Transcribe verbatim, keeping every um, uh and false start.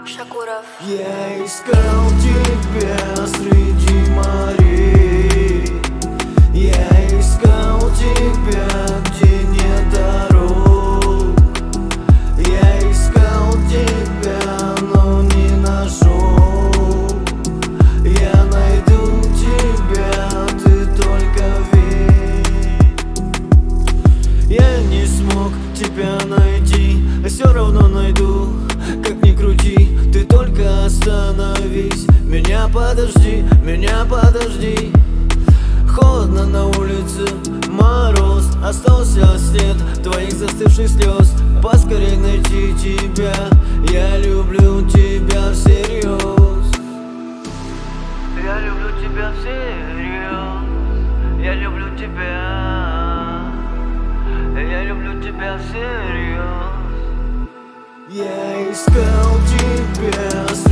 Шакуров. Я искал тебя среди морей, я искал тебя, где нет дорог. Я искал тебя, но не нашел. Я найду тебя, ты только верь. Я не смог тебя найти, а все равно найду. Как ни крути, ты только остановись. Меня подожди, меня подожди. Холодно на улице, мороз, остался след твоих застывших слез. Поскорей найти тебя, я люблю тебя всерьез. Я люблю тебя всерьез. Я люблю тебя. Я люблю тебя всерьез. Я искал тебя